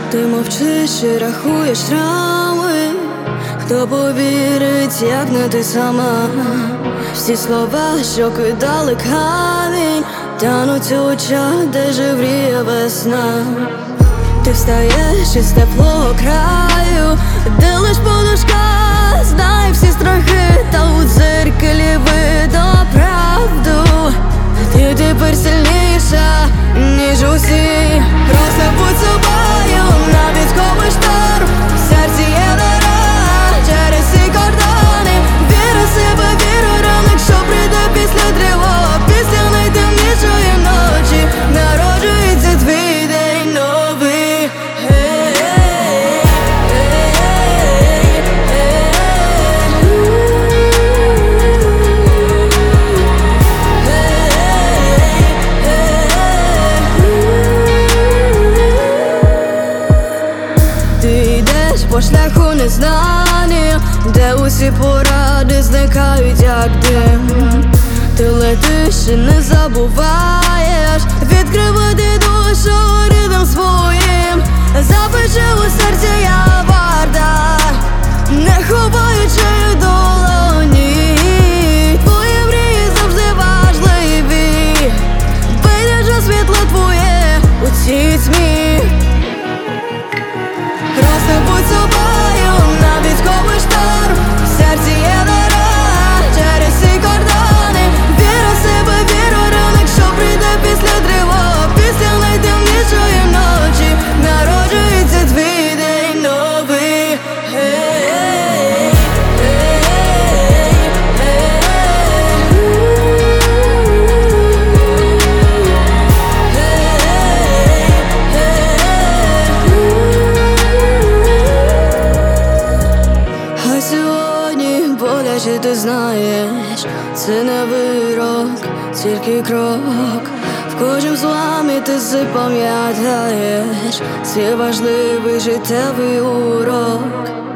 Ти мовчиш і рахуєш рами. Хто повірить, як не ти сама? Всі слова, що кидали камінь, тануть у очах, де живріє весна. Ти встаєш із теплого краю, де лиш подушка знає всі страхи, та у дзеркалі видно правду. Ти тепер сильніша, ніж усі. Просто будь собою, навіть коли шторм. В серці є дорога через ці кордони. Віри в себе, віри в ранок, що прийде після тривог. Після найтемнішої ночі народжується твій день новий. По шляху незнані, де усі поради зникають, як дим. Ти летиш і не забуваєш відкривати душу ритмом своїм. Запиши у серці я варта, не ховаючи долоні. Твої мрії завжди важливі, вийдеш у світло твоє у цій тьмі. Просто будь собою, навіть коли шторм. В серці є дорога через ці кордони. Віра в себе, віра в ранок, що прийде після тривог. Після найтемнішої ночі народжується твій день новий. Боляче, ти знаєш, це не вирок, тільки крок. В кожнім зламі ти запам'ятаєш свій важливий життєвий урок.